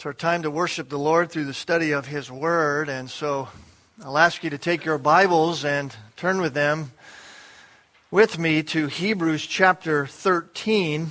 It's our time to worship the Lord through the study of His Word, and so I'll ask you to take your Bibles and turn with them with me to Hebrews chapter 13.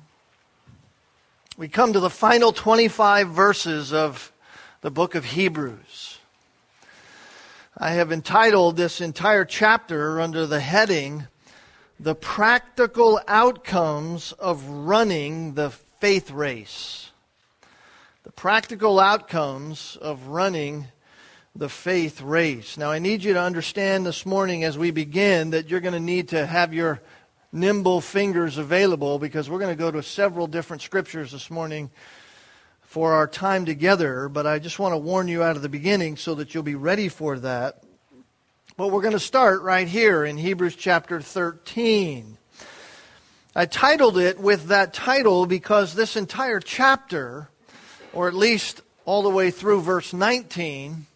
We come to the final 25 verses of the book of Hebrews. I have entitled this entire chapter under the heading, "The Practical Outcomes of Running the Faith Race." The practical outcomes of running the faith race. Now, I need you to understand this morning as we begin that you're going to need to have your nimble fingers available because we're going to go to several different scriptures this morning for our time together. But I just want to warn you out of the beginning so that you'll be ready for that. But we're going to start right here in Hebrews chapter 13. I titled it with that title because this entire chapter, or at least all the way through verse 19,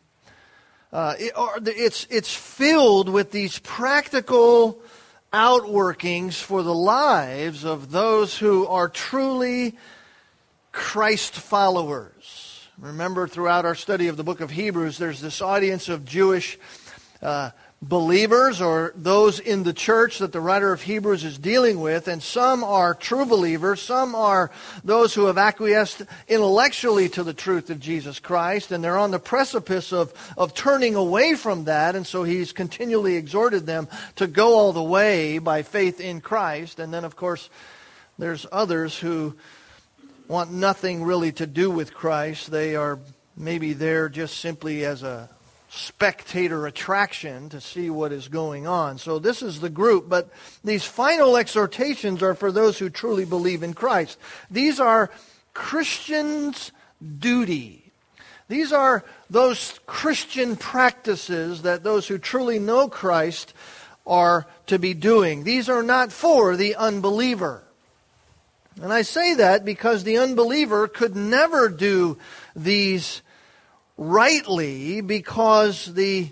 it's filled with these practical outworkings for the lives of those who are truly Christ followers. Remember, throughout our study of the book of Hebrews, there's this audience of Jewish believers, or those in the church that the writer of Hebrews is dealing with, and some are true believers, some are those who have acquiesced intellectually to the truth of Jesus Christ, and they're on the precipice of turning away from that, and so he's continually exhorted them to go all the way by faith in Christ. And then, of course, there's others who want nothing really to do with Christ. They are maybe there just simply as a spectator attraction to see what is going on. So this is the group, but these final exhortations are for those who truly believe in Christ. These are Christians' duty. These are those Christian practices that those who truly know Christ are to be doing. These are not for the unbeliever. And I say that because the unbeliever could never do these rightly, because the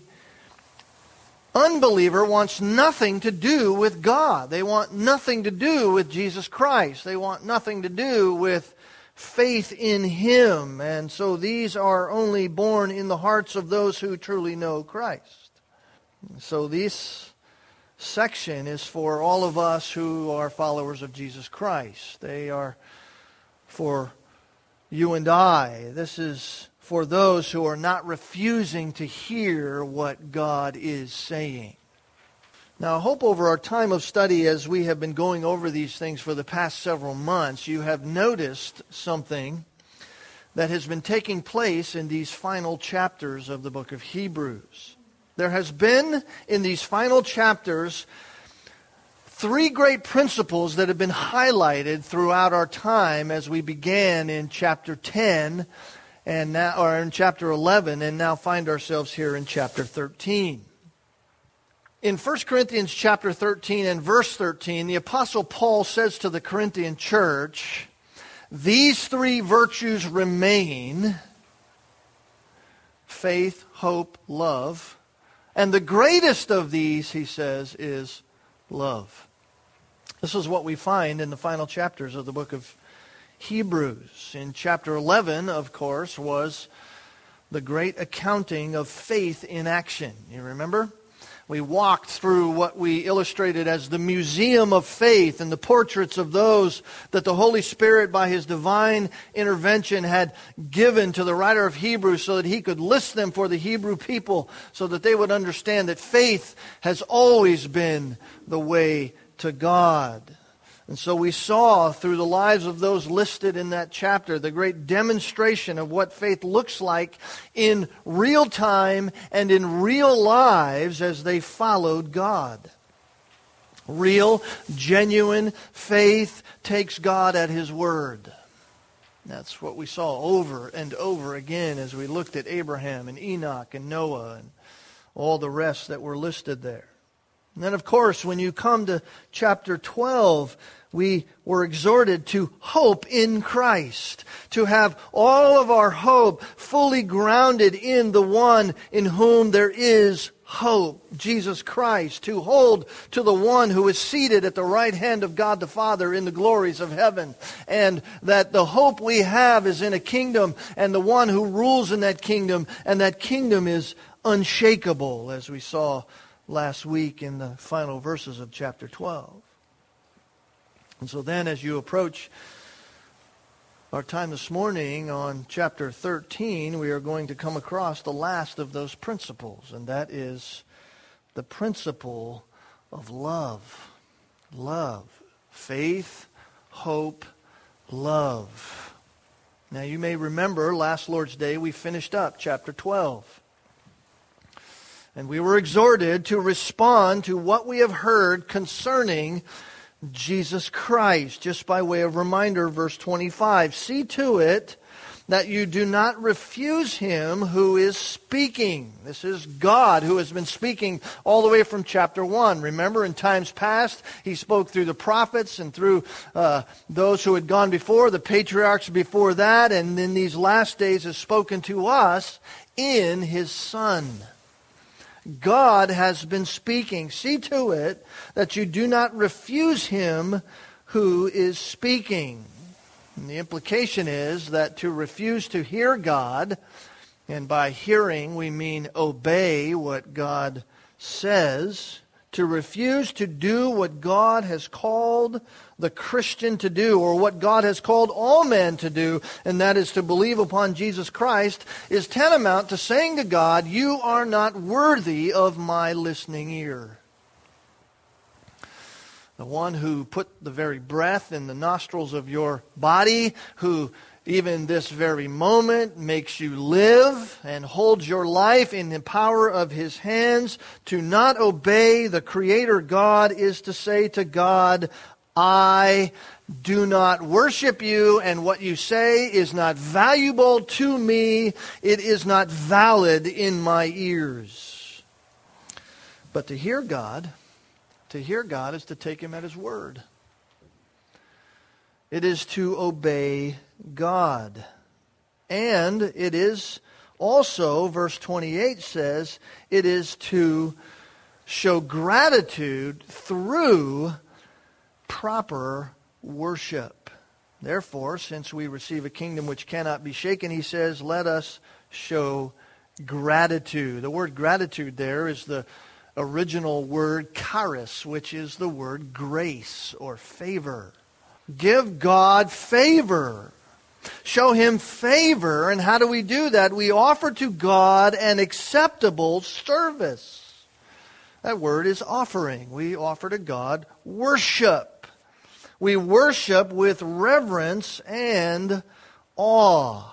unbeliever wants nothing to do with God. They want nothing to do with Jesus Christ. They want nothing to do with faith in Him. And so these are only born in the hearts of those who truly know Christ. So this section is for all of us who are followers of Jesus Christ. They are for you and I. This is for those who are not refusing to hear what God is saying. Now, I hope over our time of study, as we have been going over these things for the past several months, you have noticed something that has been taking place in these final chapters of the book of Hebrews. There has been, in these final chapters, three great principles that have been highlighted throughout our time as we began in chapter 10, and now, or in chapter 11, and now find ourselves here in chapter 13. In 1 Corinthians chapter 13 and verse 13, the Apostle Paul says to the Corinthian church, these three virtues remain: faith, hope, love. And the greatest of these, he says, is love. This is what we find in the final chapters of the book of Hebrews. In chapter 11, of course, was the great accounting of faith in action. You remember? We walked through what we illustrated as the museum of faith and the portraits of those that the Holy Spirit, by His divine intervention, had given to the writer of Hebrews so that he could list them for the Hebrew people so that they would understand that faith has always been the way to God. And so we saw through the lives of those listed in that chapter the great demonstration of what faith looks like in real time and in real lives as they followed God. Real, genuine faith takes God at His word. That's what we saw over and over again as we looked at Abraham and Enoch and Noah and all the rest that were listed there. And then, of course, when you come to chapter 12, we were exhorted to hope in Christ, to have all of our hope fully grounded in the one in whom there is hope, Jesus Christ, to hold to the one who is seated at the right hand of God the Father in the glories of heaven, and that the hope we have is in a kingdom and the one who rules in that kingdom, and that kingdom is unshakable, as we saw last week in the final verses of chapter 12. And so then, as you approach our time this morning on chapter 13, we are going to come across the last of those principles, and that is the principle of love. Love. Faith, hope, love. Now you may remember last Lord's Day we finished up chapter 12. And we were exhorted to respond to what we have heard concerning Jesus Christ. Just by way of reminder, verse 25. See to it that you do not refuse Him who is speaking. This is God who has been speaking all the way from chapter 1. Remember, in times past, He spoke through the prophets and through those who had gone before, the patriarchs before that, and in these last days has spoken to us in His Son. God has been speaking. See to it that you do not refuse Him who is speaking. And the implication is that to refuse to hear God, and by hearing we mean obey what God says, to refuse to do what God has called the Christian to do, or what God has called all men to do, and that is to believe upon Jesus Christ, is tantamount to saying to God, you are not worthy of my listening ear. The one who put the very breath in the nostrils of your body, who even this very moment makes you live and holds your life in the power of His hands, to not obey the Creator God is to say to God, I do not worship you, and what you say is not valuable to me. It is not valid in my ears. But to hear God is to take Him at His word. It is to obey God. And it is also, verse 28 says, it is to show gratitude through proper worship. Therefore, since we receive a kingdom which cannot be shaken, he says, let us show gratitude. The word gratitude there is the original word charis, which is the word grace or favor. Give God favor. Show Him favor. And how do we do that? We offer to God an acceptable service. That word is offering. We offer to God worship. We worship with reverence and awe.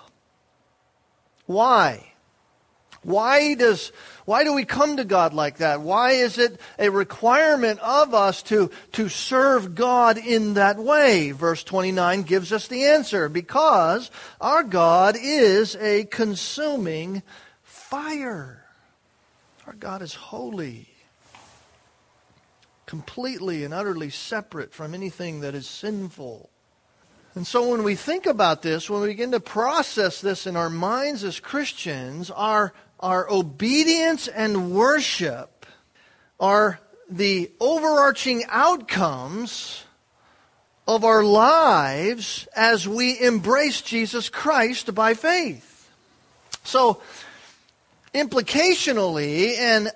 Why? Why do we come to God like that? Why is it a requirement of us to serve God in that way? Verse 29 gives us the answer. Because our God is a consuming fire. Our God is holy. Completely and utterly separate from anything that is sinful. And so when we think about this, when we begin to process this in our minds as Christians, our obedience and worship are the overarching outcomes of our lives as we embrace Jesus Christ by faith. So, implicationally,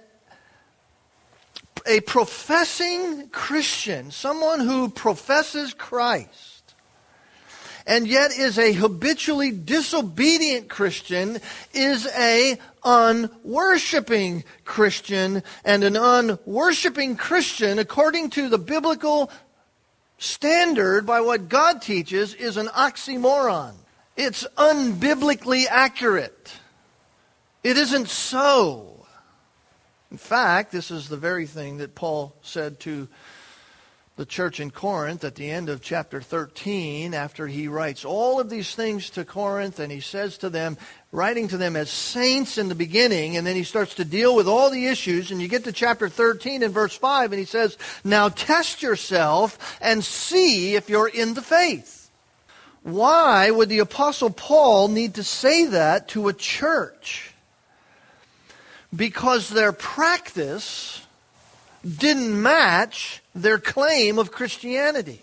a professing Christian, someone who professes Christ, and yet is a habitually disobedient Christian, is a unworshiping Christian. And an unworshiping Christian, according to the biblical standard, by what God teaches, is an oxymoron. It's unbiblically accurate. It isn't so. In fact, this is the very thing that Paul said to the church in Corinth at the end of chapter 13, after he writes all of these things to Corinth, and he says to them, writing to them as saints in the beginning, and then he starts to deal with all the issues, and you get to chapter 13 and verse 5, and he says, now test yourself and see if you're in the faith. Why would the Apostle Paul need to say that to a church? because their practice didn't match their claim of Christianity.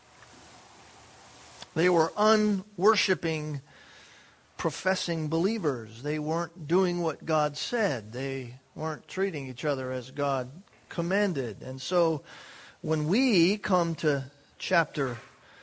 They were unworshiping, professing believers. They weren't doing what God said. They weren't treating each other as God commanded. And so when we come to chapter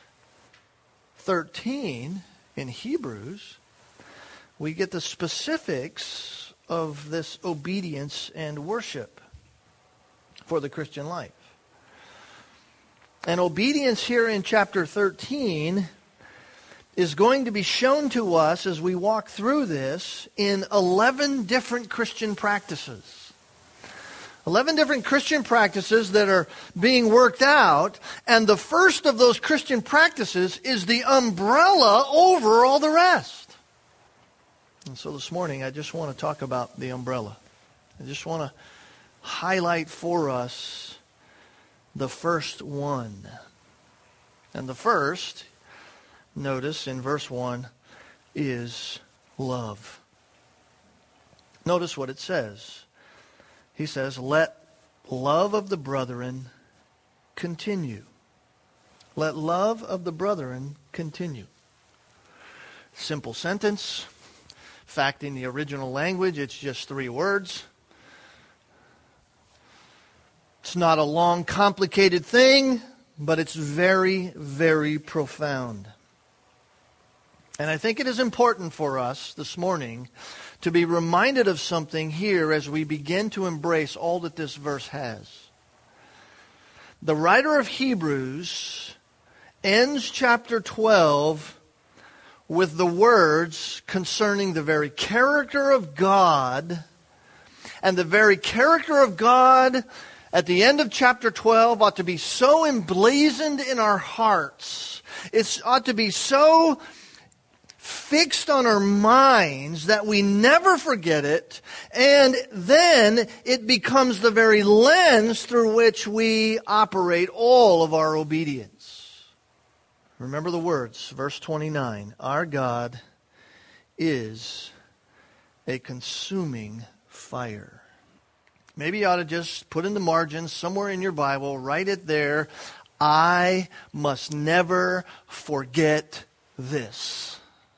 13 in Hebrews, we get the specifics of this obedience and worship for the Christian life. And obedience here in chapter 13 is going to be shown to us as we walk through this in 11 different Christian practices. 11 different Christian practices that are being worked out, and the first of those Christian practices is the umbrella over all the rest. And so this morning I just want to talk about the umbrella. I just want to highlight for us the first one. And the first, notice in verse 1, is love. Notice what it says. He says, let love of the brethren continue. Let love of the brethren continue. Simple sentence. In fact, in the original language, it's just 3 words. It's not a long, complicated thing, but it's very, very profound. And I think it is important for us this morning to be reminded of something here as we begin to embrace all that this verse has. The writer of Hebrews ends chapter 12 with the words concerning the very character of God. And the very character of God at the end of chapter 12 ought to be so emblazoned in our hearts. It ought to be so fixed on our minds that we never forget it, and then it becomes the very lens through which we operate all of our obedience. Remember the words, verse 29, our God is a consuming fire. Maybe you ought to just put in the margins somewhere in your Bible, write it there, I must never forget this.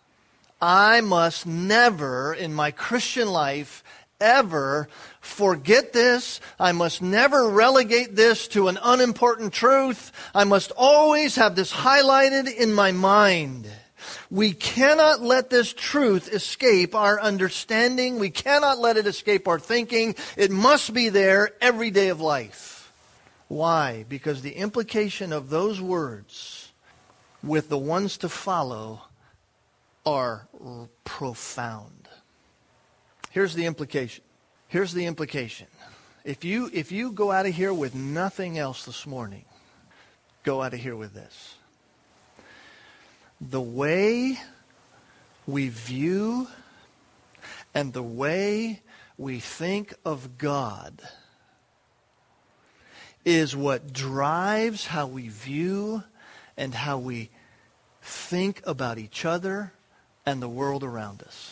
I must never in my Christian life ever forget this. I must never relegate this to an unimportant truth. I must always have this highlighted in my mind. We cannot let this truth escape our understanding. We cannot let it escape our thinking. It must be there every day of life. Why? Because the implication of those words with the ones to follow are profound. Here's the implication. Here's the implication. If you go out of here with nothing else this morning, go out of here with this. The way we view and the way we think of God is what drives how we view and how we think about each other and the world around us.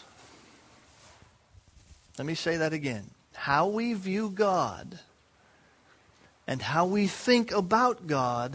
Let me say that again. How we view God and how we think about God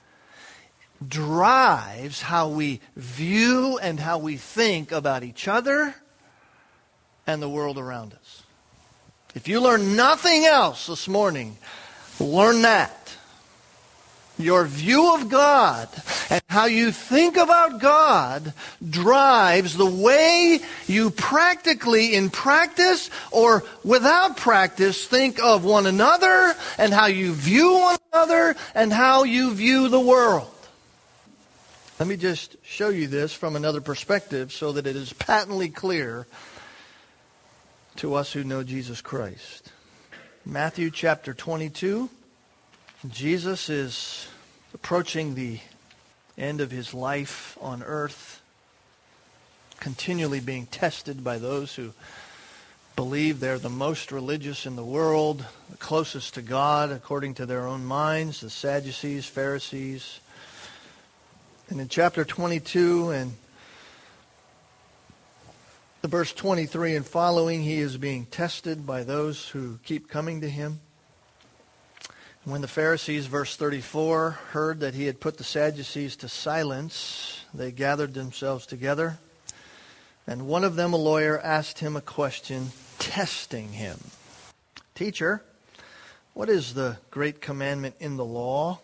drives how we view and how we think about each other and the world around us. If you learn nothing else this morning, learn that. Your view of God and how you think about God drives the way you practically, in practice or without practice, think of one another and how you view one another and how you view the world. Let me just show you this from another perspective so that it is patently clear to us who know Jesus Christ. Matthew chapter 22. Jesus is approaching the end of his life on earth, continually being tested by those who believe they're the most religious in the world, the closest to God according to their own minds, the Sadducees, Pharisees. And in chapter 22 and The verse 23 and following, he is being tested by those who keep coming to him. When the Pharisees, verse 34, heard that he had put the Sadducees to silence, they gathered themselves together. And one of them, a lawyer, asked him a question, testing him. Teacher, what is the great commandment in the law?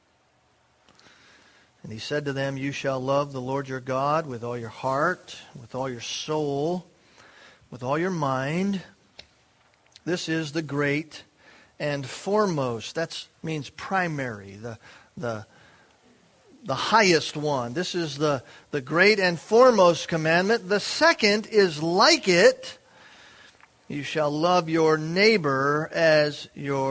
And he said to them, you shall love the Lord your God with all your heart, with all your soul, with all your mind. This is the great and foremost. That means primary, the highest one. This is the great and foremost commandment. The second is like it. You shall love your neighbor as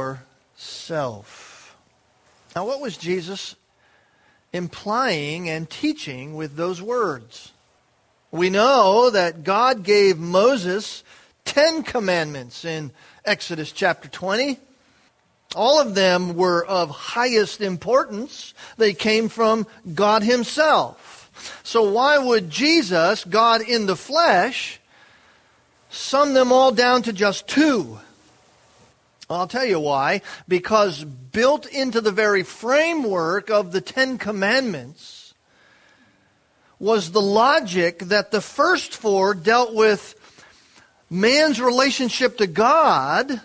yourself. Now, what was Jesus implying and teaching with those words? We know that God gave Moses 10 commandments in Exodus chapter 20. All of them were of highest importance. They came from God himself. So why would Jesus, God in the flesh, sum them all down to just 2? I'll tell you why. Because built into the very framework of the 10 Commandments was the logic that the first 4 dealt with man's relationship to God,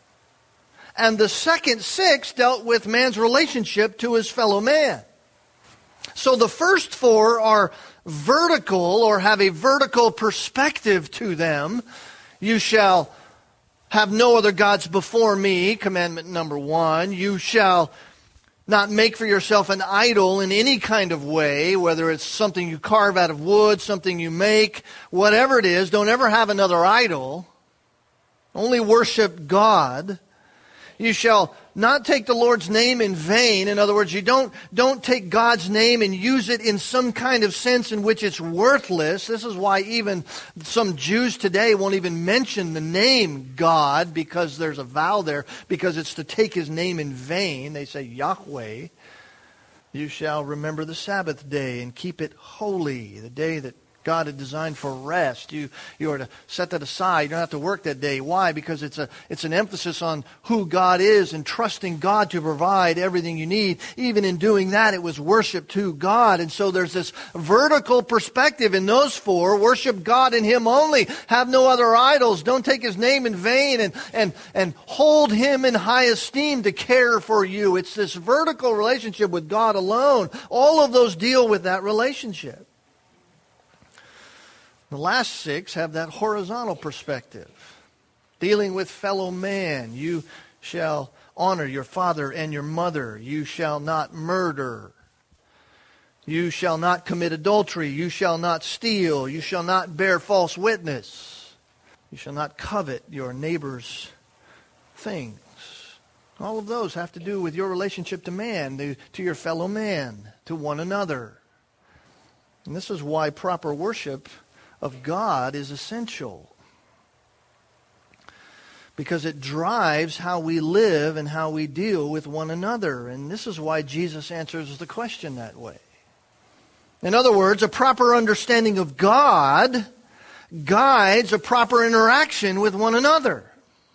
and the second 6 dealt with man's relationship to his fellow man. So the first 4 are vertical, or have a vertical perspective to them. You shall have no other gods before me, commandment number 1. You shall not make for yourself an idol in any kind of way, whether it's something you carve out of wood, something you make, whatever it is. Don't ever have another idol. Only worship God. You shall not take the Lord's name in vain. In other words, you don't take God's name and use it in some kind of sense in which it's worthless. This is why even some Jews today won't even mention the name God, because there's a vow there, because it's to take his name in vain. They say Yahweh. You shall remember the Sabbath day and keep it holy, the day that God had designed for rest. You are to set that aside. You don't have to work that day. Why? Because it's an emphasis on who God is and trusting God to provide everything you need. Even in doing that, it was worship to God. And so there's this vertical perspective in those 4. Worship God and him only. Have no other idols. Don't take his name in vain, and hold him in high esteem to care for you. It's this vertical relationship with God alone. All of those deal with that relationship. The last 6 have that horizontal perspective, dealing with fellow man. You shall honor your father and your mother. You shall not murder. You shall not commit adultery. You shall not steal. You shall not bear false witness. You shall not covet your neighbor's things. All of those have to do with your relationship to man, to your fellow man, to one another. And this is why proper worship of God is essential, because it drives how we live and how we deal with one another. And this is why Jesus answers the question that way. In other words, a proper understanding of God guides a proper interaction with one another.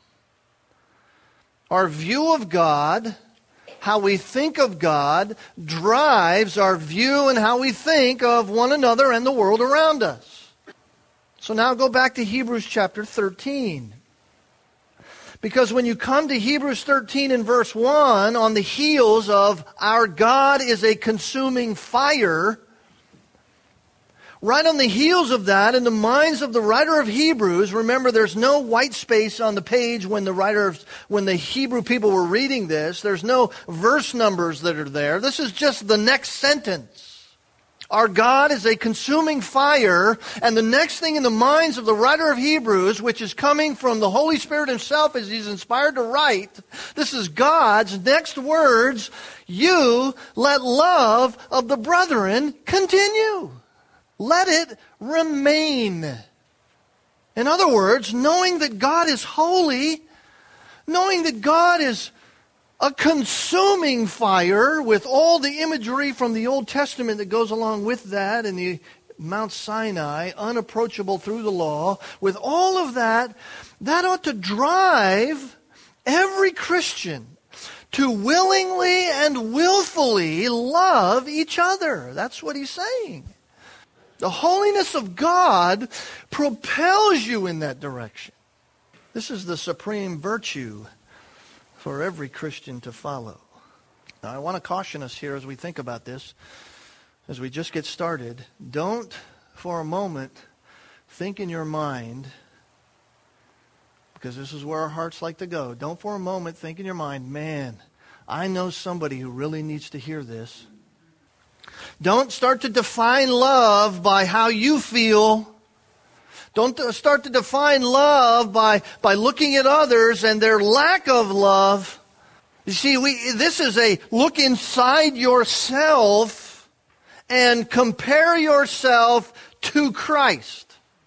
Our view of God, how we think of God, drives our view and how we think of one another and the world around us. So now go back to Hebrews chapter 13. Because when you come to Hebrews 13 and verse 1, on the heels of our God is a consuming fire, right on the heels of that, in the minds of the writer of Hebrews, remember there's no white space on the page when the Hebrew people were reading this. There's no verse numbers that are there. This is just the next sentence. Our God is a consuming fire, and the next thing in the minds of the writer of Hebrews, which is coming from the Holy Spirit himself as he's inspired to write, this is God's next words: you let love of the brethren continue. Let it remain. In other words, knowing that God is holy, knowing that God is a consuming fire with all the imagery from the Old Testament that goes along with that, and the Mount Sinai, unapproachable through the law, with all of that, that ought to drive every Christian to willingly and willfully love each other. That's what he's saying. The holiness of God propels you in that direction. This is the supreme virtue for every Christian to follow. Now, I want to caution us here as we think about this, as we just get started. Don't, for a moment, think in your mind, because this is where our hearts like to go. Don't for a moment think in your mind, man, I know somebody who really needs to hear this. Don't start to define love by how you feel. Don't start to define love by looking at others and their lack of love. You see, this is a look inside yourself and compare yourself to Christ.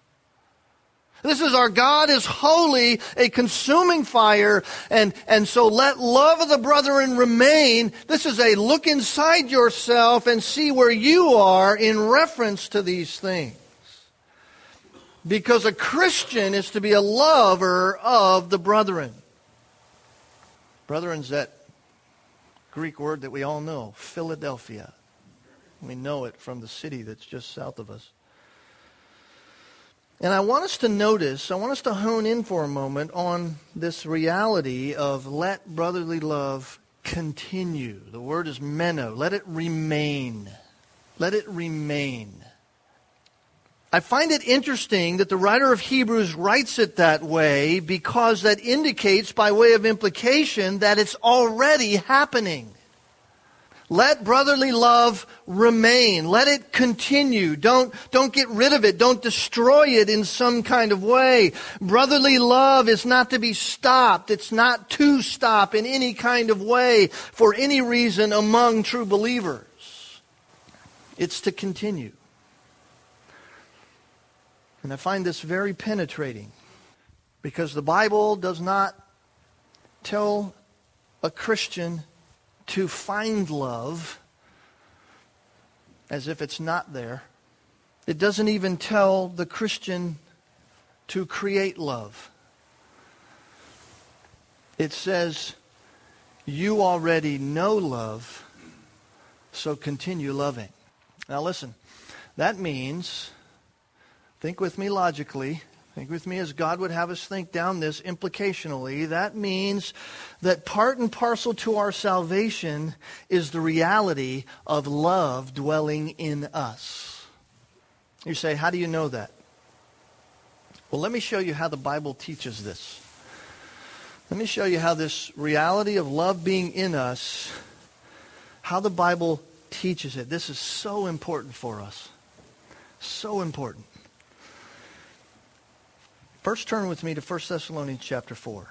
This is our God is holy, a consuming fire, and so let love of the brethren remain. This is a look inside yourself and see where you are in reference to these things. Because a Christian is to be a lover of the brethren. Brethren's that Greek word that we all know, Philadelphia. We know it from the city that's just south of us. And I want us to hone in for a moment on this reality of let brotherly love continue. The word is meno. Let it remain. Let it remain. I find it interesting that the writer of Hebrews writes it that way because that indicates by way of implication that it's already happening. Let brotherly love remain. Let it continue. Don't get rid of it. Don't destroy it in some kind of way. Brotherly love is not to be stopped. It's not to stop in any kind of way for any reason among true believers. It's to continue. And I find this very penetrating because the Bible does not tell a Christian to find love as if it's not there. It doesn't even tell the Christian to create love. It says, you already know love, so continue loving. Now listen, that means, think with me logically, think with me as God would have us think down this implicationally. That means that part and parcel to our salvation is the reality of love dwelling in us. You say, how do you know that? Well, let me show you how the Bible teaches this. Let me show you how this reality of love being in us, how the Bible teaches it. This is so important for us. So important. First, turn with me to 1 Thessalonians chapter 4.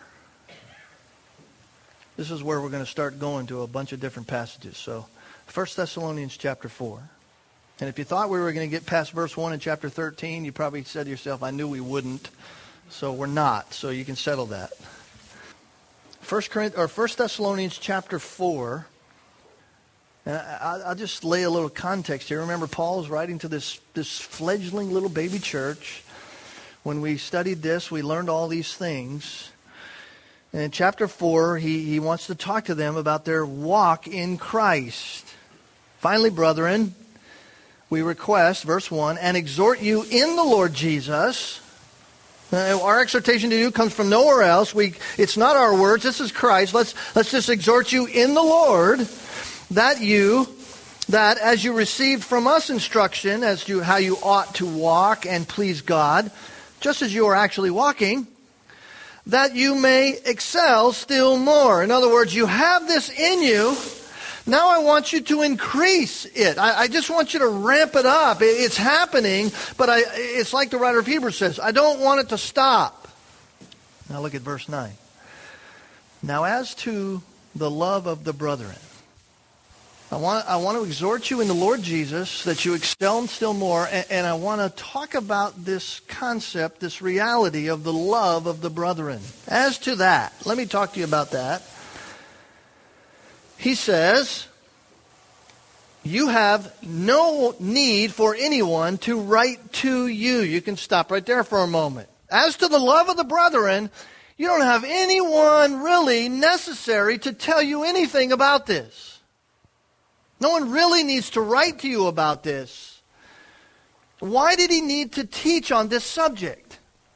This is where we're going to start going to a bunch of different passages. So, 1 Thessalonians chapter 4. And if you thought we were going to get past verse 1 in chapter 13, you probably said to yourself, I knew we wouldn't. So we're not. So you can settle that. 1 Thessalonians chapter 4. And I'll just lay a little context here. Remember, Paul's writing to this fledgling little baby church. When we studied this, we learned all these things. And in chapter 4, he wants to talk to them about their walk in Christ. Finally, brethren, we request, verse 1, and exhort you in the Lord Jesus. Our exhortation to you comes from nowhere else. It's not our words. This is Christ. Let's just exhort you in the Lord that as you received from us instruction as to how you ought to walk and please God, just as you are actually walking, that you may excel still more. In other words, you have this in you. Now I want you to increase it. I just want you to ramp it up. It's happening, but it's like the writer of Hebrews says, I don't want it to stop. Now look at verse 9. Now as to the love of the brethren, I want to exhort you in the Lord Jesus that you excel still more, and I want to talk about this concept, this reality of the love of the brethren. As to that, let me talk to you about that. He says, You have no need for anyone to write to you. You can stop right there for a moment. As to the love of the brethren, you don't have anyone really necessary to tell you anything about this. No one really needs to write to you about this. Why did he need to teach on this subject?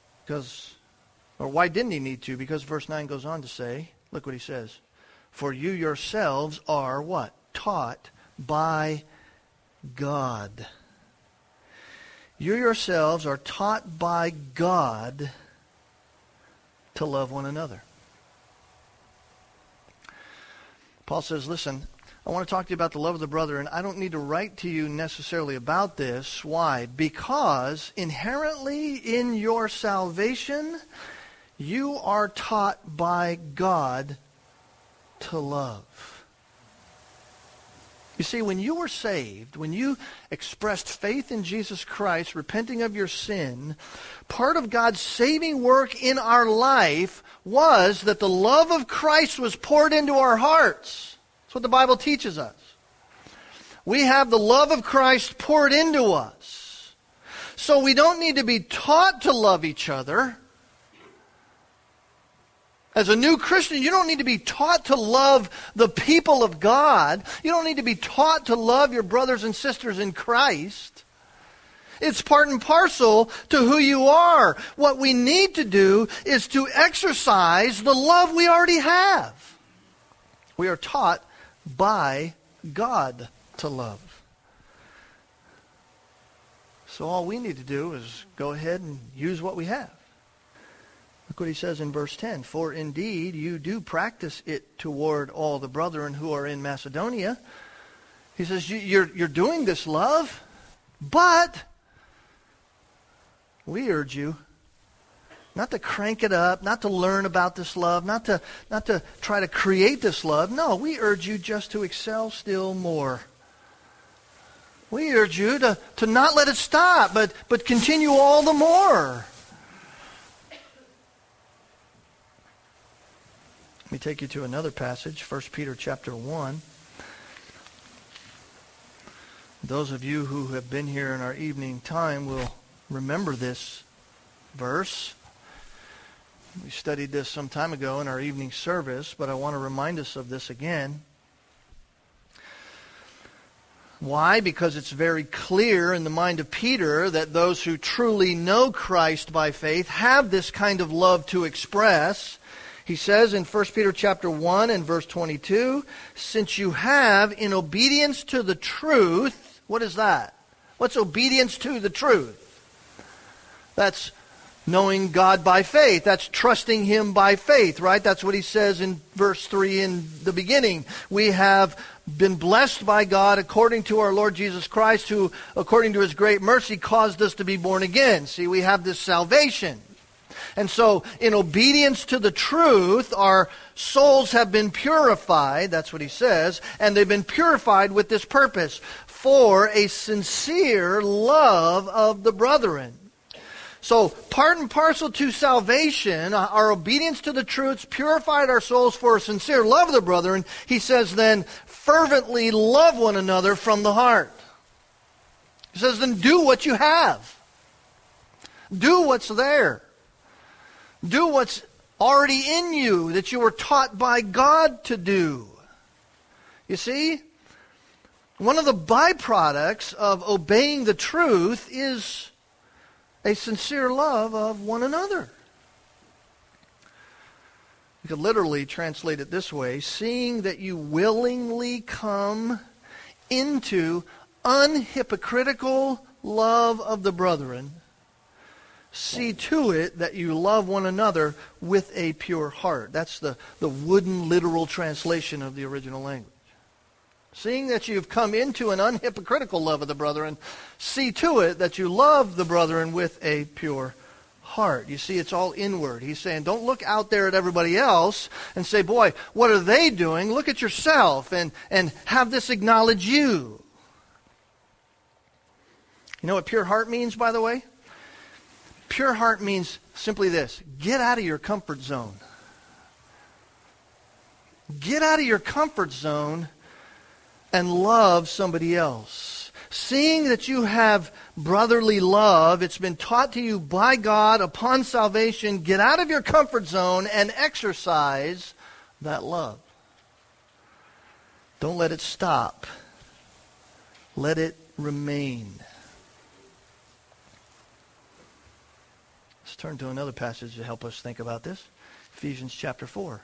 Why didn't he need to? Because verse 9 goes on to say, look what he says. For you yourselves are what? Taught by God. You yourselves are taught by God to love one another. Paul says, listen, I want to talk to you about the love of the brother, and I don't need to write to you necessarily about this. Why? Because inherently in your salvation, you are taught by God to love. You see, when you were saved, when you expressed faith in Jesus Christ, repenting of your sin, part of God's saving work in our life was that the love of Christ was poured into our hearts. That's what the Bible teaches us. We have the love of Christ poured into us. So we don't need to be taught to love each other. As a new Christian, you don't need to be taught to love the people of God. You don't need to be taught to love your brothers and sisters in Christ. It's part and parcel to who you are. What we need to do is to exercise the love we already have. We are taught by God to love. So all we need to do is go ahead and use what we have. Look what he says in verse 10. For indeed you do practice it toward all the brethren who are in Macedonia. He says, you're doing this love, but we urge you not to crank it up, not to learn about this love, not to try to create this love. No, we urge you just to excel still more. We urge you to not let it stop, but continue all the more. Let me take you to another passage, 1 Peter chapter 1. Those of you who have been here in our evening time will remember this verse. We studied this some time ago in our evening service, but I want to remind us of this again. Why? Because it's very clear in the mind of Peter that those who truly know Christ by faith have this kind of love to express. He says in 1 Peter chapter 1 and verse 22, since you have, in obedience to the truth, what is that? What's obedience to the truth? That's knowing God by faith. That's trusting Him by faith, right? That's what he says in verse 3 in the beginning. We have been blessed by God according to our Lord Jesus Christ, who, according to His great mercy, caused us to be born again. See, we have this salvation. And so, in obedience to the truth, our souls have been purified, that's what he says, and they've been purified with this purpose, for a sincere love of the brethren. So, part and parcel to salvation, our obedience to the truths purified our souls for a sincere love of the brethren. He says then, fervently love one another from the heart. He says then, do what you have. Do what's there. Do what's already in you that you were taught by God to do. You see, one of the byproducts of obeying the truth is a sincere love of one another. You could literally translate it this way, seeing that you willingly come into unhypocritical love of the brethren, see to it that you love one another with a pure heart. That's the wooden literal translation of the original language. Seeing that you've come into an unhypocritical love of the brethren, see to it that you love the brethren with a pure heart. You see, it's all inward. He's saying, don't look out there at everybody else and say, boy, what are they doing? Look at yourself and have this acknowledge you. You know what pure heart means, by the way? Pure heart means simply this: get out of your comfort zone. Get out of your comfort zone and love somebody else. Seeing that you have brotherly love, it's been taught to you by God upon salvation, get out of your comfort zone and exercise that love. Don't let it stop. Let it remain. Let's turn to another passage to help us think about this. Ephesians chapter 4.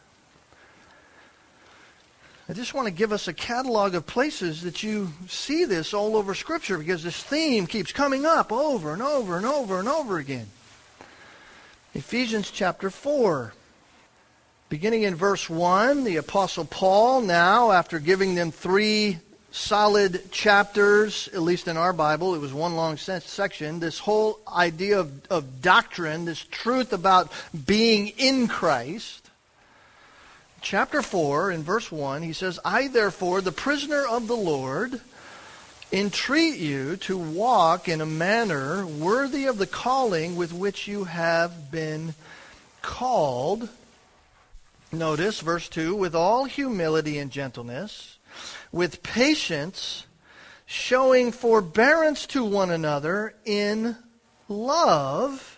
I just want to give us a catalog of places that you see this all over Scripture, because this theme keeps coming up over and over and over and over again. Ephesians chapter 4. Beginning in verse 1, the Apostle Paul now, after giving them 3 solid chapters, at least in our Bible, it was one long section, this whole idea of doctrine, this truth about being in Christ. Chapter 4, in verse 1, he says, I therefore, the prisoner of the Lord, entreat you to walk in a manner worthy of the calling with which you have been called. Notice, verse 2, with all humility and gentleness, with patience, showing forbearance to one another in love.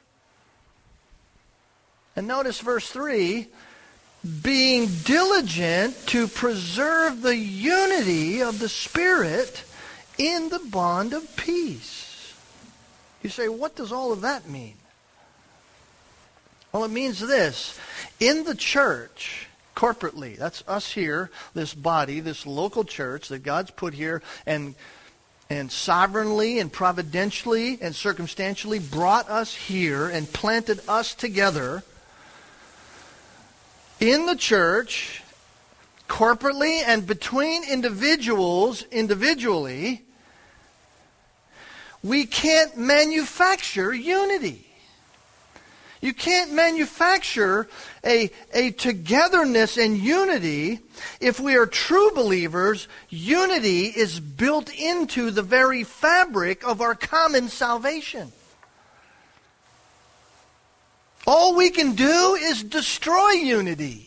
And notice verse 3, being diligent to preserve the unity of the Spirit in the bond of peace. You say, what does all of that mean? Well, it means this. In the church, corporately, that's us here, this body, this local church that God's put here and sovereignly and providentially and circumstantially brought us here and planted us together. In the church, corporately and between individuals individually, we can't manufacture unity. You can't manufacture a togetherness and unity. If we are true believers, unity is built into the very fabric of our common salvation. All we can do is destroy unity.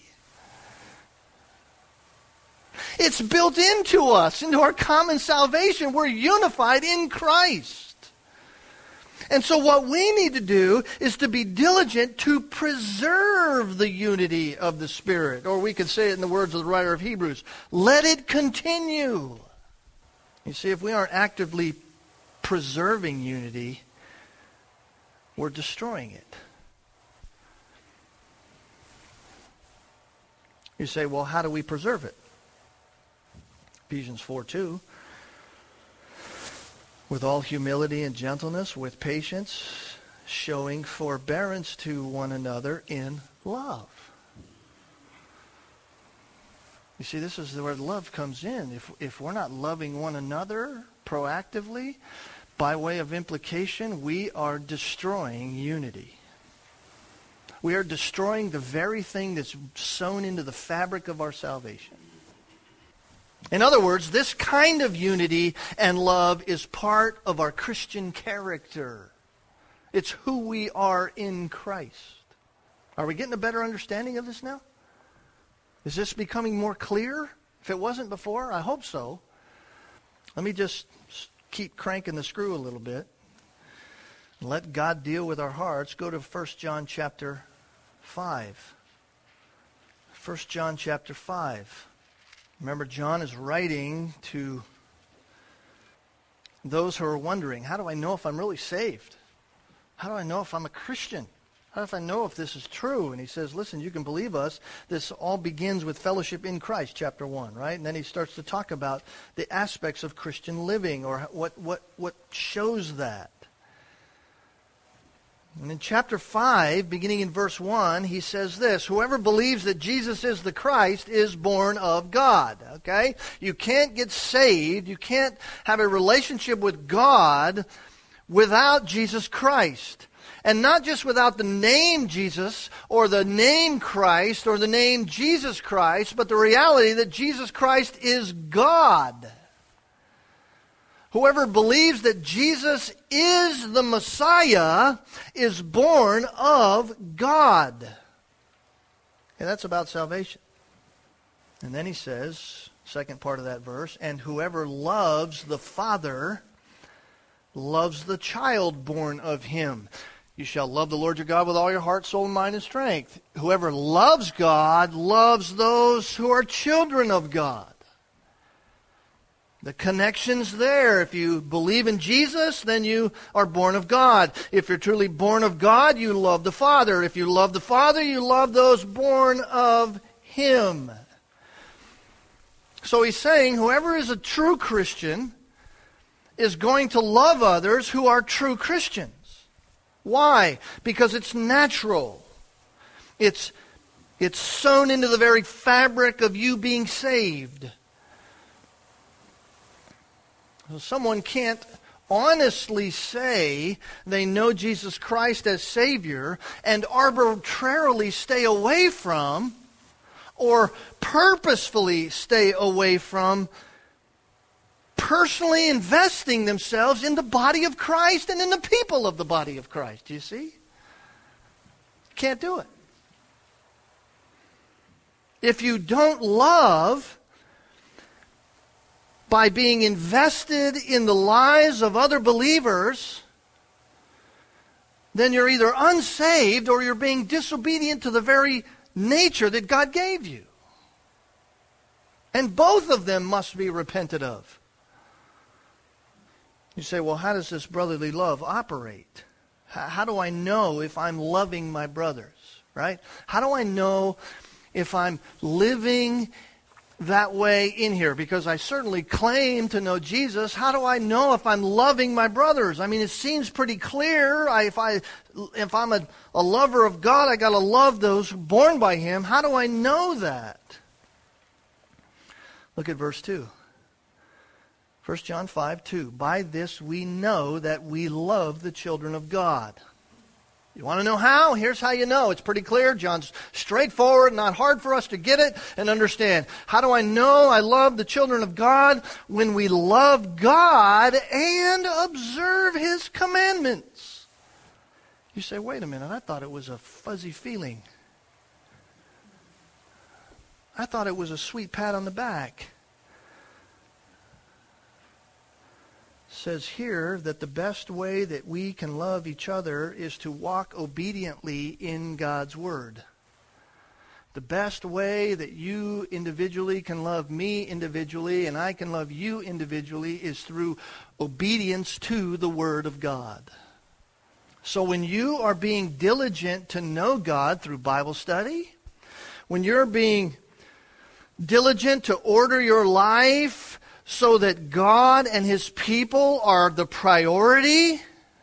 It's built into us, into our common salvation. We're unified in Christ. And so what we need to do is to be diligent to preserve the unity of the Spirit. Or we could say it in the words of the writer of Hebrews, let it continue. You see, if we aren't actively preserving unity, we're destroying it. You say, well, how do we preserve it? Ephesians 4:2. With all humility and gentleness, with patience, showing forbearance to one another in love. You see, this is where love comes in. If we're not loving one another proactively, by way of implication, we are destroying unity. We are destroying the very thing that's sown into the fabric of our salvation. In other words, this kind of unity and love is part of our Christian character. It's who we are in Christ. Are we getting a better understanding of this now? Is this becoming more clear? If it wasn't before, I hope so. Let me just keep cranking the screw a little bit. Let God deal with our hearts. Go to 1 John chapter 5. 1 John chapter 5. Remember, John is writing to those who are wondering, how do I know if I'm really saved? How do I know if I'm a Christian? How do I know if this is true? And he says, listen, you can believe us. This all begins with fellowship in Christ, chapter 1, right? And then he starts to talk about the aspects of Christian living, or what shows that. And in chapter 5, beginning in verse 1, he says this, whoever believes that Jesus is the Christ is born of God. Okay? You can't get saved, you can't have a relationship with God without Jesus Christ. And not just without the name Jesus, or the name Christ, or the name Jesus Christ, but the reality that Jesus Christ is God. Whoever believes that Jesus is the Messiah is born of God. And that's about salvation. And then he says, second part of that verse, and whoever loves the Father loves the child born of him. You shall love the Lord your God with all your heart, soul, mind, and strength. Whoever loves God loves those who are children of God. The connection's there. If you believe in Jesus, then you are born of God. If you're truly born of God, you love the Father. If you love the Father, you love those born of Him. So he's saying whoever is a true Christian is going to love others who are true Christians. Why? Because it's natural. It's sewn into the very fabric of you being saved. So someone can't honestly say they know Jesus Christ as Savior and arbitrarily stay away from or purposefully stay away from personally investing themselves in the body of Christ and in the people of the body of Christ. Do you see? Can't do it. If you don't love by being invested in the lives of other believers, then you're either unsaved or you're being disobedient to the very nature that God gave you. And both of them must be repented of. You say, well, how does this brotherly love operate? How do I know if I'm loving my brothers, right? How do I know if I'm living that way in here? Because I certainly claim to know Jesus. How do I know if I'm loving my brothers? I mean, it seems pretty clear. If I'm a lover of God, I got to love those born by Him. How do I know that? Look at verse 2. 1 John 5:2. By this we know that we love the children of God. You want to know how? Here's how you know. It's pretty clear. John's straightforward, not hard for us to get it and understand. How do I know I love the children of God? When we love God and observe His commandments. You say, wait a minute, I thought it was a fuzzy feeling. I thought it was a sweet pat on the back. Says here that the best way that we can love each other is to walk obediently in God's Word. The best way that you individually can love me individually and I can love you individually is through obedience to the Word of God. So when you are being diligent to know God through Bible study, when you're being diligent to order your life so that God and His people are the priority,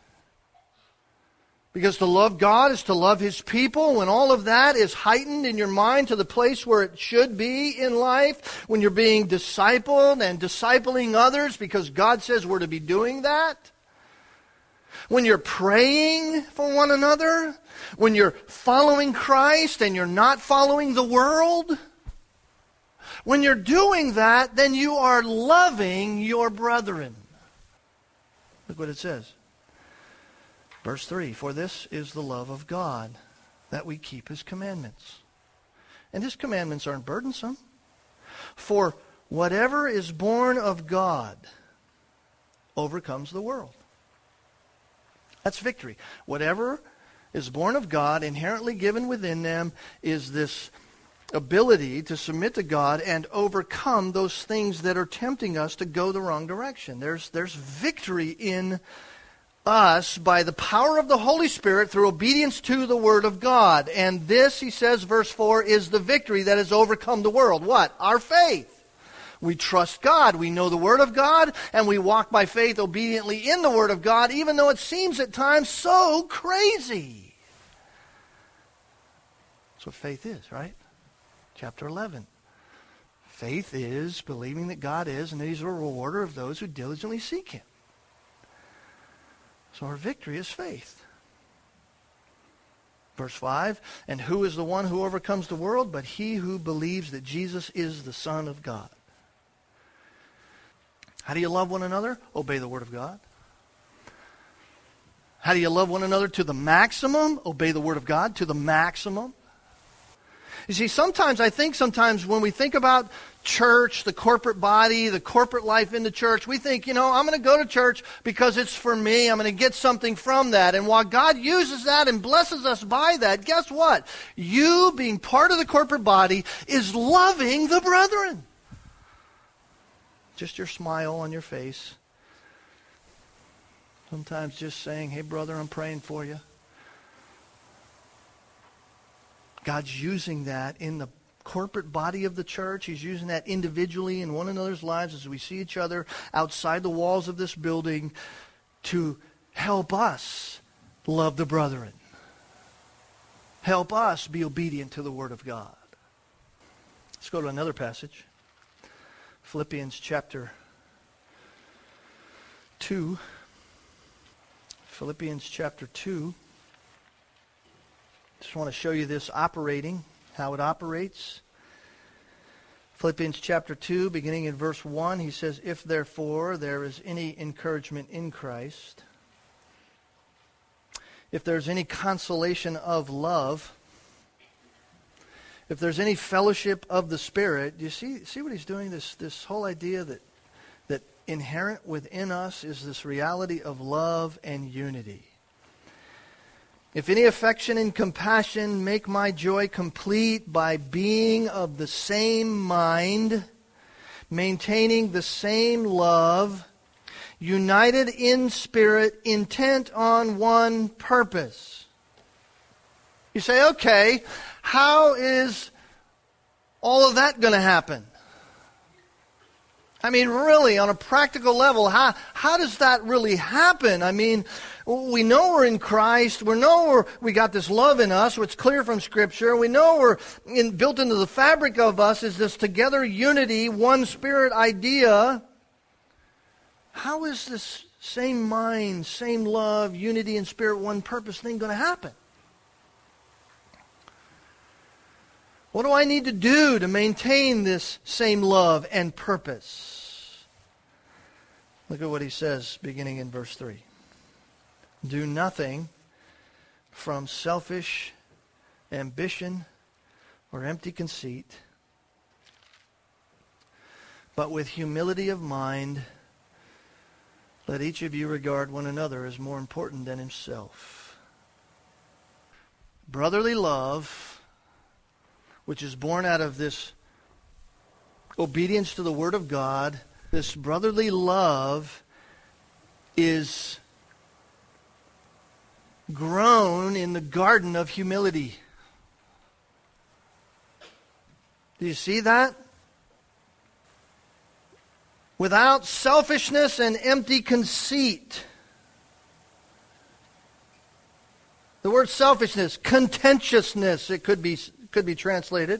because to love God is to love His people. When all of that is heightened in your mind to the place where it should be in life, when you're being discipled and discipling others because God says we're to be doing that, when you're praying for one another, when you're following Christ and you're not following the world, when you're doing that, then you are loving your brethren. Look what it says. Verse 3, for this is the love of God, that we keep His commandments. And His commandments aren't burdensome. For whatever is born of God overcomes the world. That's victory. Whatever is born of God, inherently given within them, is this ability to submit to God and overcome those things that are tempting us to go the wrong direction. There's victory in us by the power of the Holy Spirit through obedience to the Word of God. And this, he says, verse 4, is the victory that has overcome the world. What? Our faith. We trust God. We know the Word of God, and we walk by faith obediently in the Word of God, even though it seems at times so crazy. That's what faith is, right? Chapter 11. Faith is believing that God is and that He's a rewarder of those who diligently seek Him. So our victory is faith. Verse 5, and who is the one who overcomes the world but he who believes that Jesus is the Son of God? How do you love one another? Obey the Word of God. How do you love one another to the maximum? Obey the Word of God to the maximum. You see, sometimes when we think about church, the corporate body, the corporate life in the church. We think, I'm going to go to church because it's for me. I'm going to get something from that. And while God uses that and blesses us by that, guess what? You, being part of the corporate body, is loving the brethren. Just your smile on your face. Sometimes just saying, hey, brother, I'm praying for you. God's using that in the corporate body of the church. He's using that individually in one another's lives as we see each other outside the walls of this building to help us love the brethren. Help us be obedient to the Word of God. Let's go to another passage. Philippians chapter 2. Philippians chapter 2. Just want to show you this operating, how it operates. Philippians chapter 2, beginning in verse 1, he says, if therefore there is any encouragement in Christ, if there's any consolation of love, if there's any fellowship of the Spirit, do you see what he's doing? This whole idea that inherent within us is this reality of love and unity. If any affection and compassion, make my joy complete by being of the same mind, maintaining the same love, united in spirit, intent on one purpose. You say, okay, how is all of that going to happen? I mean, really, on a practical level, how does that really happen? I mean, we know we're in Christ. We know we got this love in us, which is clear from Scripture. We know built into the fabric of us is this together unity, one Spirit idea. How is this same mind, same love, unity in spirit, one purpose thing going to happen? What do I need to do to maintain this same love and purpose? Look at what he says beginning in verse 3. Do nothing from selfish ambition or empty conceit, but with humility of mind, let each of you regard one another as more important than himself. Brotherly love, which is born out of this obedience to the Word of God, this brotherly love is grown in the garden of humility. Do you see that? Without selfishness and empty conceit. The word selfishness, contentiousness, it could be translated.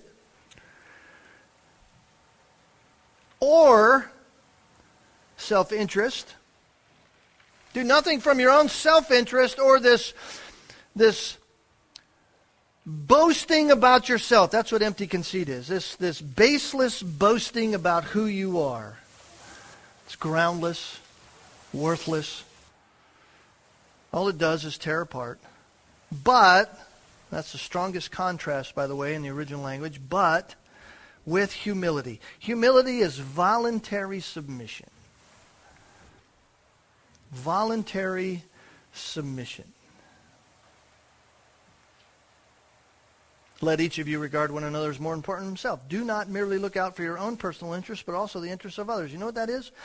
Or self-interest. Do nothing from your own self-interest or this boasting about yourself. That's what empty conceit is. This baseless boasting about who you are. It's groundless, worthless. All it does is tear apart. But, that's the strongest contrast, by the way, in the original language, but with humility. Humility is voluntary submission. Voluntary submission. Let each of you regard one another as more important than himself. Do not merely look out for your own personal interests, but also the interests of others. You know what that is?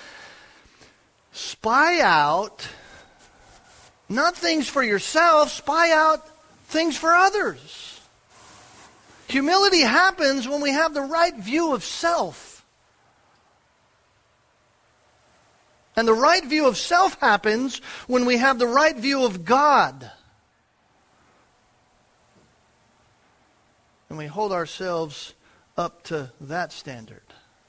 Spy out, not things for yourself, spy out things for others. Humility happens when we have the right view of self. And the right view of self happens when we have the right view of God. And we hold ourselves up to that standard.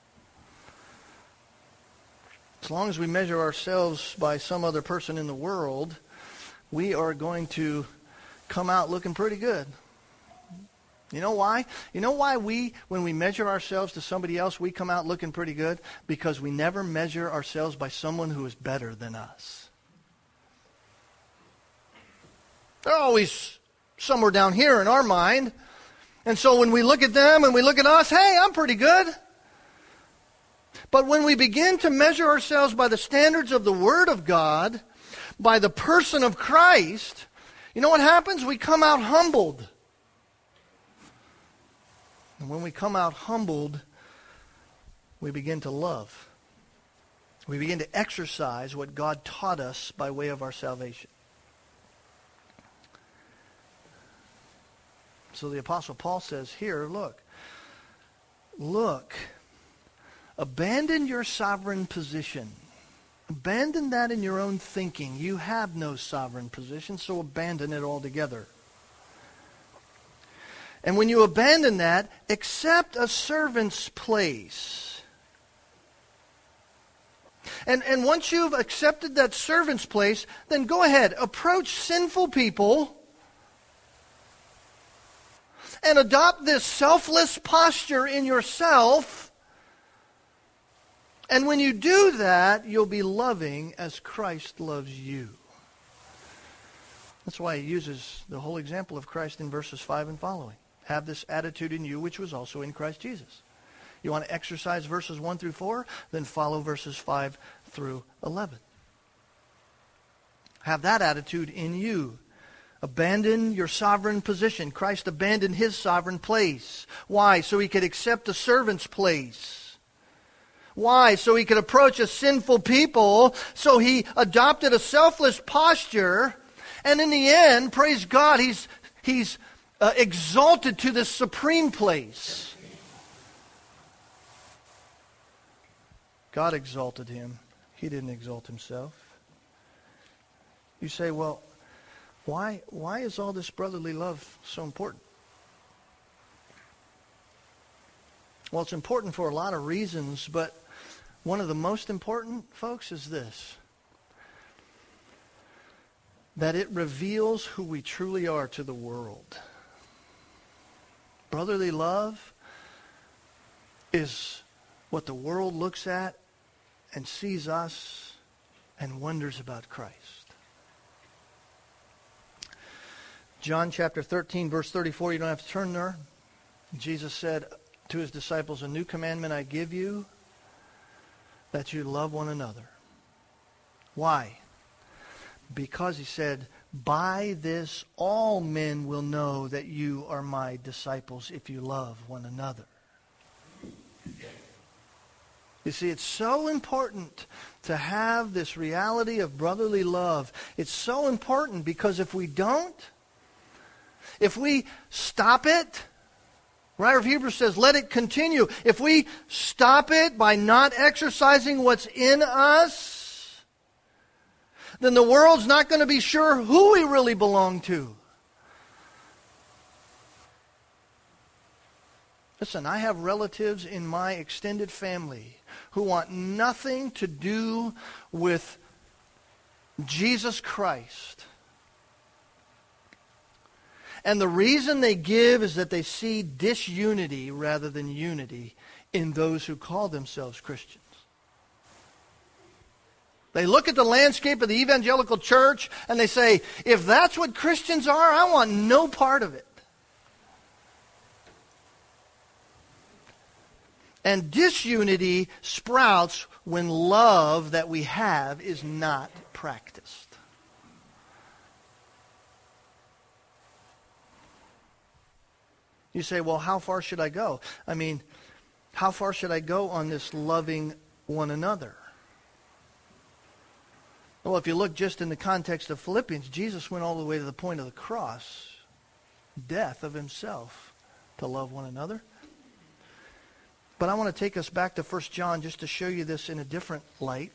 As long as we measure ourselves by some other person in the world, we are going to come out looking pretty good. You know why? You know why when we measure ourselves to somebody else, we come out looking pretty good? Because we never measure ourselves by someone who is better than us. They're always somewhere down here in our mind. And so when we look at them and we look at us, hey, I'm pretty good. But when we begin to measure ourselves by the standards of the Word of God, by the person of Christ, you know what happens? We come out humbled. And when we come out humbled, we begin to love. We begin to exercise what God taught us by way of our salvation. So the Apostle Paul says here, look, abandon your sovereign position. Abandon that in your own thinking. You have no sovereign position, so abandon it altogether. And when you abandon that, accept a servant's place. And once you've accepted that servant's place, then go ahead, approach sinful people and adopt this selfless posture in yourself. And when you do that, you'll be loving as Christ loves you. That's why he uses the whole example of Christ in verses 5 and following. Have this attitude in you, which was also in Christ Jesus. You want to exercise verses 1 through 4? Then follow verses 5 through 11. Have that attitude in you. Abandon your sovereign position. Christ abandoned his sovereign place. Why? So he could accept a servant's place. Why? So he could approach a sinful people. So he adopted a selfless posture. And in the end, praise God, he's exalted to this supreme place. God exalted him. He didn't exalt himself. You say, well, why is all this brotherly love so important? Well, it's important for a lot of reasons, but one of the most important, folks, is this. That it reveals who we truly are to the world. Brotherly love is what the world looks at and sees us and wonders about Christ. John chapter 13, verse 34, you don't have to turn there. Jesus said to his disciples, a new commandment I give you, that you love one another. Why? Because he said, by this all men will know that you are my disciples if you love one another. You see, it's so important to have this reality of brotherly love. It's so important because if we don't, if we stop it, writer of Hebrews says, let it continue. If we stop it by not exercising what's in us, then the world's not going to be sure who we really belong to. Listen, I have relatives in my extended family who want nothing to do with Jesus Christ. And the reason they give is that they see disunity rather than unity in those who call themselves Christians. They look at the landscape of the evangelical church and they say, if that's what Christians are, I want no part of it. And disunity sprouts when love that we have is not practiced. You say, well, how far should I go? I mean, how far should I go on this loving one another? Well, if you look just in the context of Philippians, Jesus went all the way to the point of the cross, death of himself, to love one another. But I want to take us back to 1 John just to show you this in a different light,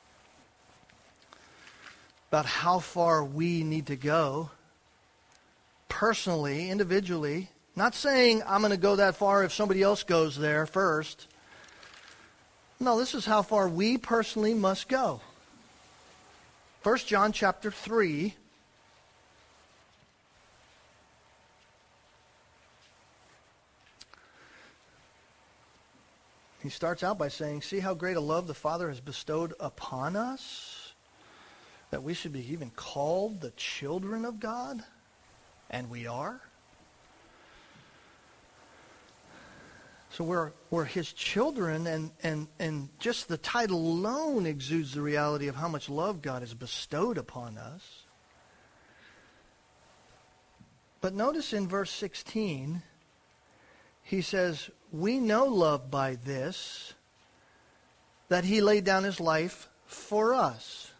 about how far we need to go personally, individually. Not saying I'm going to go that far if somebody else goes there first. No, this is how far we personally must go. 1 John chapter 3. He starts out by saying, see how great a love the Father has bestowed upon us, that we should be even called the children of God, and we are. So we're his children, and just the title alone exudes the reality of how much love God has bestowed upon us. But notice in verse 16, he says, we know love by this, that he laid down his life for us.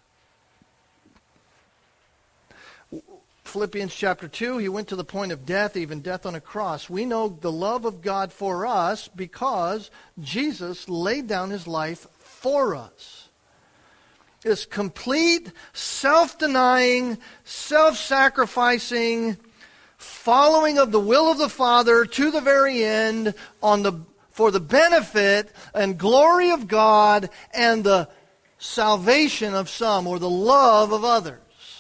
Philippians chapter 2, he went to the point of death, even death on a cross. We know the love of God for us because Jesus laid down his life for us. This complete, self-denying, self-sacrificing following of the will of the Father to the very end for the benefit and glory of God and the salvation of some, or the love of others.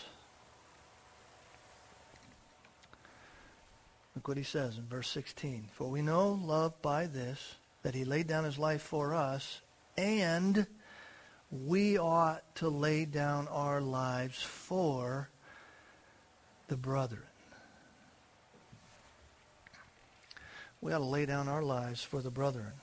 Look what he says in verse 16. For we know love by this, that he laid down his life for us, and we ought to lay down our lives for the brethren. We ought to lay down our lives for the brethren.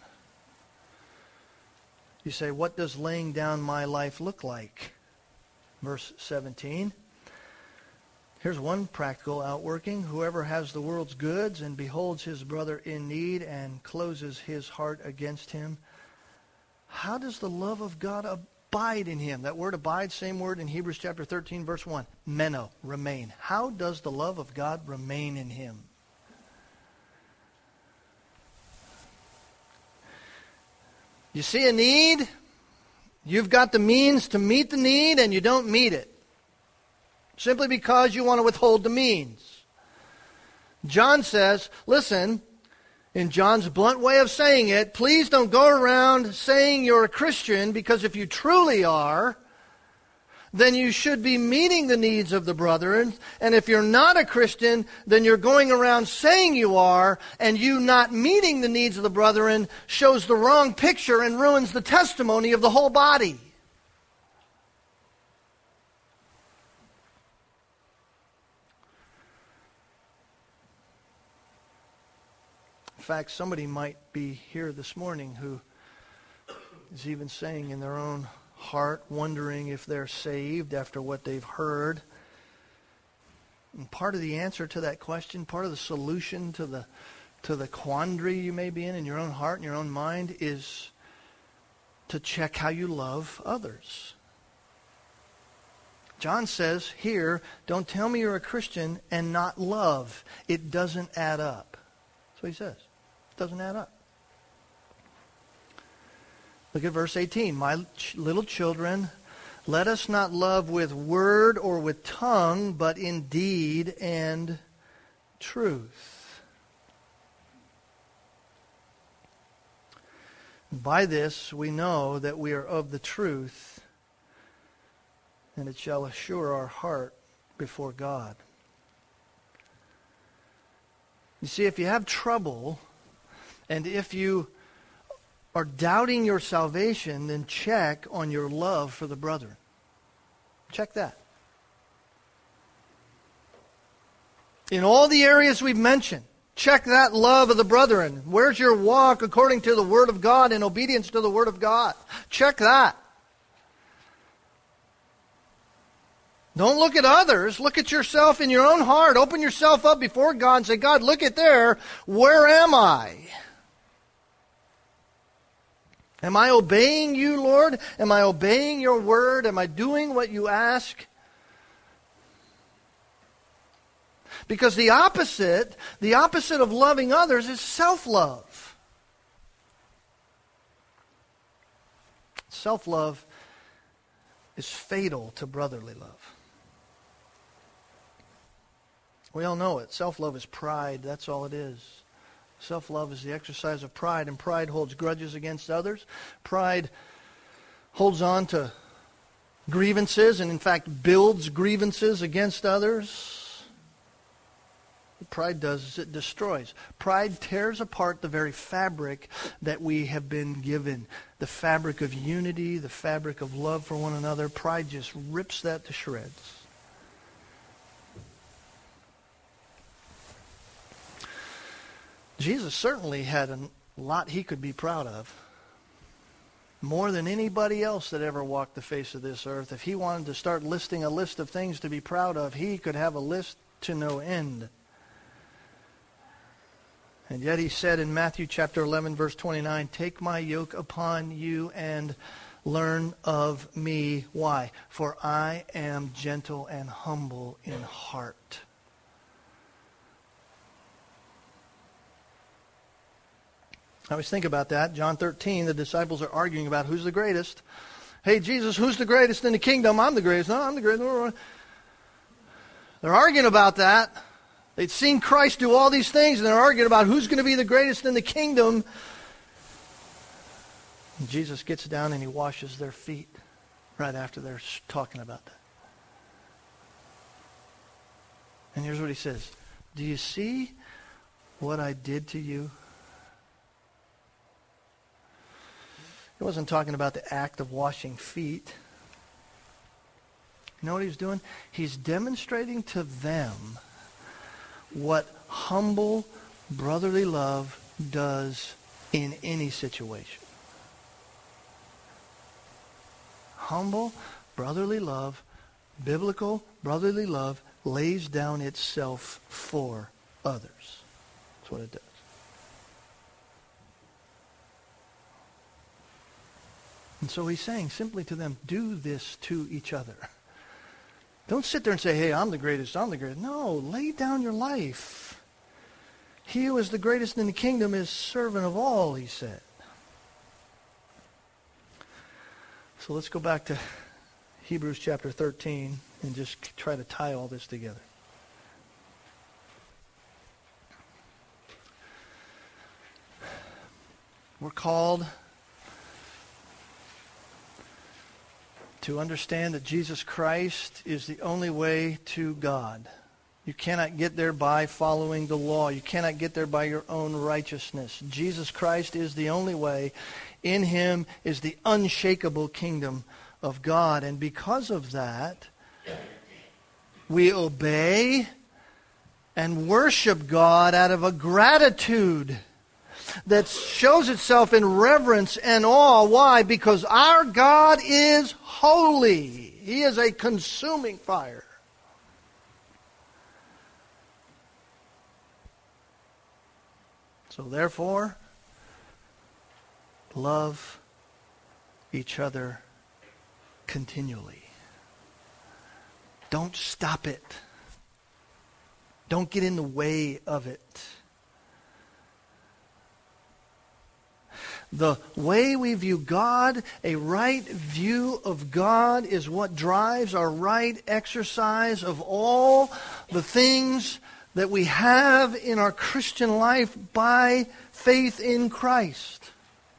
You say, what does laying down my life look like? Verse 17. Here's one practical outworking. Whoever has the world's goods and beholds his brother in need and closes his heart against him, how does the love of God abide in him? That word abide, same word in Hebrews chapter 13, verse 1. Meno, remain. How does the love of God remain in him? You see a need, you've got the means to meet the need, and you don't meet it. Simply because you want to withhold the means. John says, listen, in John's blunt way of saying it, please don't go around saying you're a Christian, because if you truly are, then you should be meeting the needs of the brethren. And if you're not a Christian, then you're going around saying you are, and you not meeting the needs of the brethren shows the wrong picture and ruins the testimony of the whole body. In fact, somebody might be here this morning who is even saying in their own heart, wondering if they're saved after what they've heard. And part of the answer to that question, part of the solution to the quandary you may be in your own heart and your own mind, is to check how you love others. John says here, don't tell me you're a Christian and not love. It doesn't add up. That's what he says. It doesn't add up. Look at verse 18. My little children, let us not love with word or with tongue, but in deed and truth. By this we know that we are of the truth, and it shall assure our heart before God. You see, if you have trouble, and if you are doubting your salvation, then check on your love for the brethren. Check that. In all the areas we've mentioned, check that love of the brethren. Where's your walk according to the Word of God in obedience to the Word of God? Check that. Don't look at others. Look at yourself in your own heart. Open yourself up before God and say, God, look at there. Where am I? Am I obeying you, Lord? Am I obeying your word? Am I doing what you ask? Because the opposite of loving others is self-love. Self-love is fatal to brotherly love. We all know it. Self-love is pride. That's all it is. Self-love is the exercise of pride, and pride holds grudges against others. Pride holds on to grievances and, in fact, builds grievances against others. What pride does is it destroys. Pride tears apart the very fabric that we have been given. The fabric of unity, the fabric of love for one another. Pride just rips that to shreds. Jesus certainly had A lot he could be proud of. More than anybody else that ever walked the face of this earth. If he wanted to start listing a list of things to be proud of, he could have a list to no end. And yet he said in Matthew chapter 11, verse 29, "Take my yoke upon you and learn of me." Why? "For I am gentle and humble in heart." I always think about that. John 13, the disciples are arguing about who's the greatest. "Hey, Jesus, who's the greatest in the kingdom?" "I'm the greatest." "No, I'm the greatest." They're arguing about that. They'd seen Christ do all these things, and they're arguing about who's going to be the greatest in the kingdom. And Jesus gets down and he washes their feet right after they're talking about that. And here's what he says. "Do you see what I did to you?" He wasn't talking about the act of washing feet. You know what he's doing? He's demonstrating to them what humble brotherly love does in any situation. Humble brotherly love, biblical brotherly love, lays down itself for others. That's what it does. And so he's saying simply to them, do this to each other. Don't sit there and say, "Hey, I'm the greatest, I'm the greatest." No, lay down your life. He who is the greatest in the kingdom is servant of all, he said. So let's go back to Hebrews chapter 13 and just try to tie all this together. We're called to understand that Jesus Christ is the only way to God. You cannot get there by following the law. You cannot get there by your own righteousness. Jesus Christ is the only way. In him is the unshakable kingdom of God. And because of that, we obey and worship God out of a gratitude that shows itself in reverence and awe. Why? Because our God is holy. He is a consuming fire. So therefore, love each other continually. Don't stop it. Don't get in the way of it. The way we view God, a right view of God, is what drives our right exercise of all the things that we have in our Christian life by faith in Christ.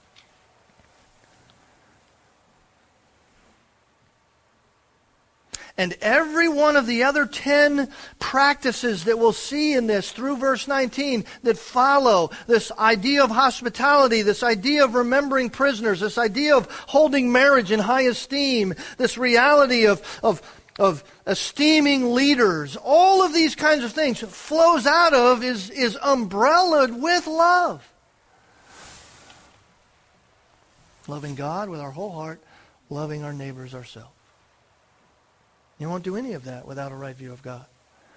And every one of the other 10 practices that we'll see in this through verse 19 that follow this idea of hospitality, this idea of remembering prisoners, this idea of holding marriage in high esteem, this reality of esteeming leaders, all of these kinds of things flows out of, is umbrellaed with love. Loving God with our whole heart, loving our neighbors ourselves. You won't do any of that without a right view of God.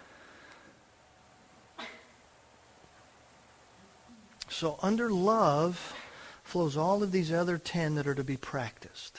So under love flows all of these other 10 that are to be practiced.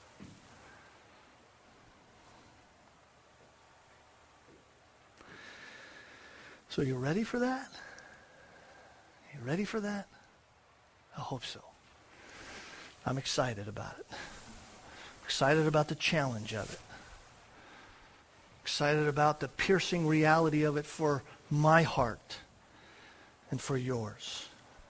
So you ready for that? You ready for that? I hope so. I'm excited about it. Excited about the challenge of it. Excited about the piercing reality of it for my heart and for yours.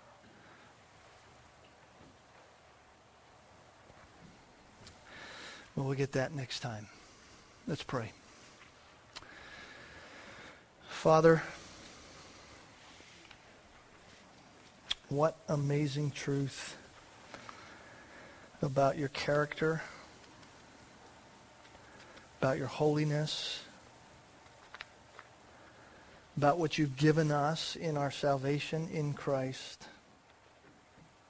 Well, we'll get that next time. Let's pray. Father, what amazing truth about your character, about your holiness, about what you've given us in our salvation in Christ.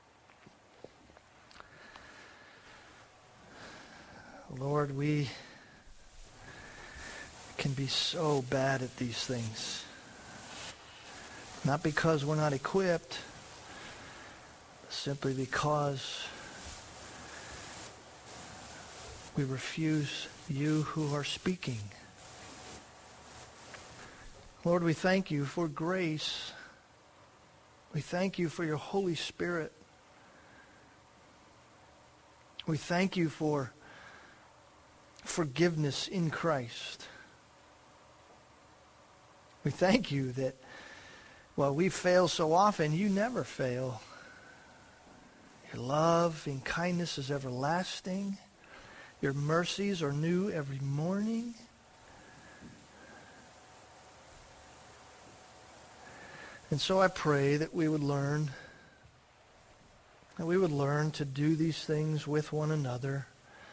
Lord, we can be so bad at these things. Not because we're not equipped, but simply because we refuse you who are speaking. Lord, we thank you for grace. We thank you for your Holy Spirit. We thank you for forgiveness in Christ. We thank you that while we fail so often, you never fail. Your love and kindness is everlasting. Your mercies are new every morning. And so I pray that we would learn to do these things with one another.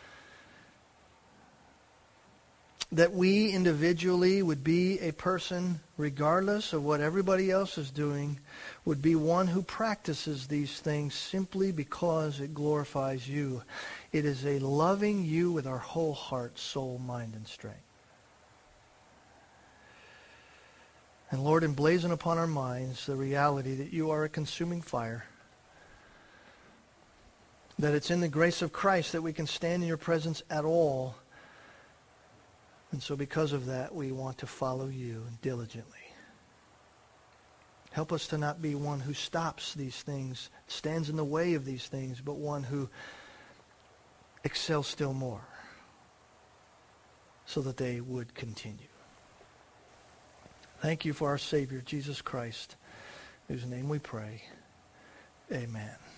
That we individually would be a person, regardless of what everybody else is doing, would be one who practices these things simply because it glorifies you. It is a loving you with our whole heart, soul, mind, and strength. And Lord, emblazon upon our minds the reality that you are a consuming fire. That it's in the grace of Christ that we can stand in your presence at all. And so because of that, we want to follow you diligently. Help us to not be one who stops these things, stands in the way of these things, but one who excels still more so that they would continue. Thank you for our Savior, Jesus Christ, in whose name we pray. Amen.